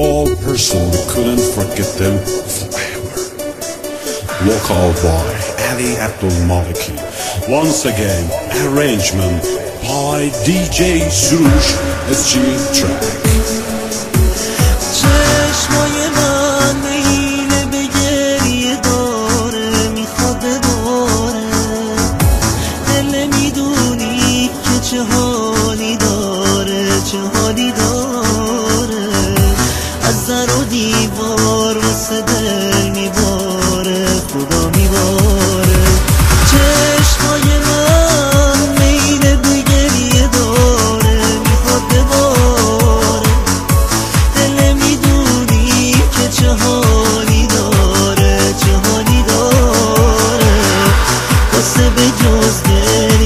all person we couldn't forget them forever. Vocal by Ali Abdul Maliki. Once again, arrangement by DJ Surush SG Track. چشمای من میل به گریه داره، میخواد بباره. دل میدونی که چه حالی داره، چه حالی داره. از در و دیوار واسه دل میباره، خدا میباره. چشمای من میل به گریه داره، میخواد بباره. دل میدونی که چه حالی داره، چه حالی داره. واسه به جز دل